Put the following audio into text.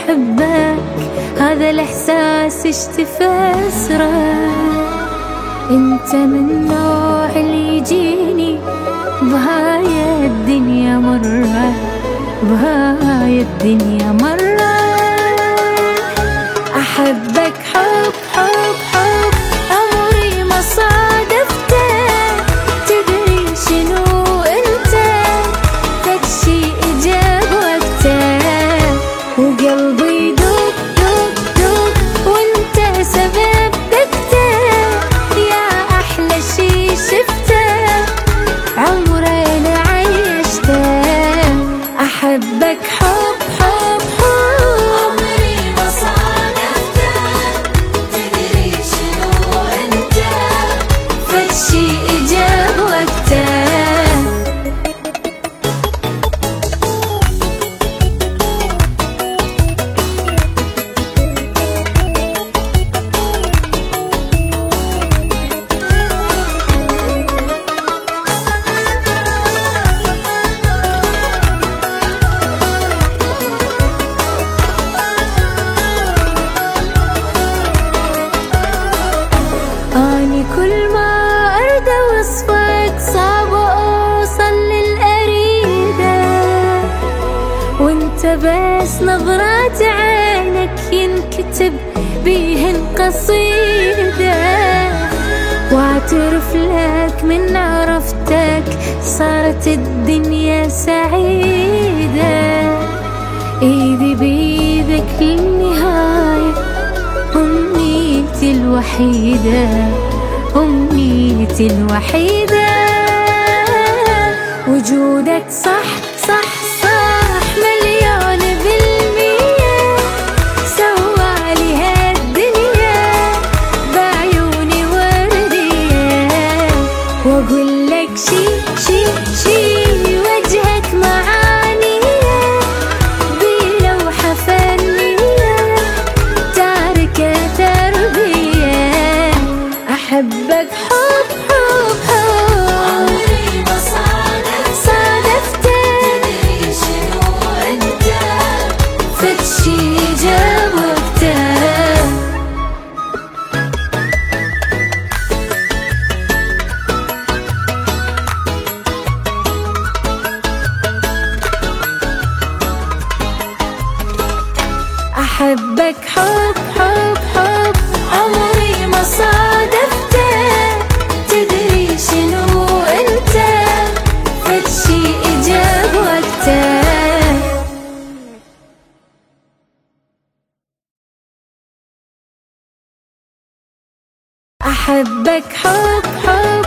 أحبك، هذا الإحساس اشتفى أسرع. انت من النوع اللي يجيني بهاي الدنيا مرة، بهاي الدنيا مرة. أحبك حب حب حب عمري ما صادفتك. تدري شنو انت فد شي اجاب وقتك، وقلبي يدق دق دق وانت سبب دقته. يا احلى شي شفته عمري ما عيشته. أحبك حب حب حب عمري ما صادفتك. تدري شنو انت فد شي اجاب وقته. أني كل ما أرد وصفك صعب أوصل للأريدة، وانت بس نظرات عينك ينكتب بيهن قصيدة. واعترف لك من عرفتك صارت الدنيا سعيدة. ايدي بيدك للنهاية أمنيتي الوحيدة، أمنيتي الوحيدة. وجودك صح صح صح مليون بالمية، سوالي هالدنيا بعيوني وردية. وأقول لك شي شي شي وجهك معانية بلوحة فنية تاركة تربية. أحبك حب حب حب عمري ما صادفتك. تدري شنو انت فد شي جاب وقته. أحبك حب حب حب عمري ما صادفتك. تدري شنو انت فد شي اجاب وقته. أحبك حب حب